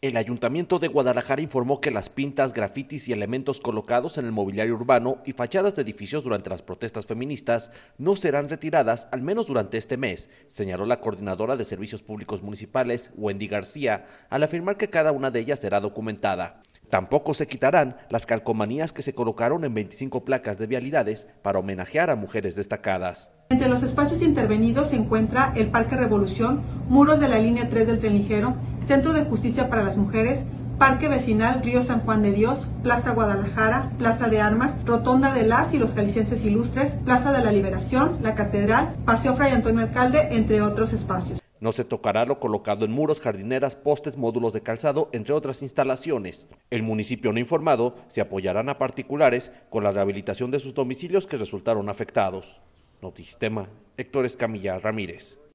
El Ayuntamiento de Guadalajara informó que las pintas, grafitis y elementos colocados en el mobiliario urbano y fachadas de edificios durante las protestas feministas no serán retiradas, al menos durante este mes, señaló la coordinadora de Servicios Públicos Municipales, Wendy García, al afirmar que cada una de ellas será documentada. Tampoco se quitarán las calcomanías que se colocaron en 25 placas de vialidades para homenajear a mujeres destacadas. Entre los espacios intervenidos se encuentra el Parque Revolución, muros de la línea 3 del Tren Ligero, Centro de Justicia para las Mujeres, Parque Vecinal Río San Juan de Dios, Plaza Guadalajara, Plaza de Armas, Rotonda de las y los Jaliscienses Ilustres, Plaza de la Liberación, la Catedral, Paseo Fray Antonio Alcalde, entre otros espacios. No se tocará lo colocado en muros, jardineras, postes, módulos de calzado, entre otras instalaciones. El municipio no informado se apoyarán a particulares con la rehabilitación de sus domicilios que resultaron afectados. Notisistema, Héctor Escamilla Ramírez.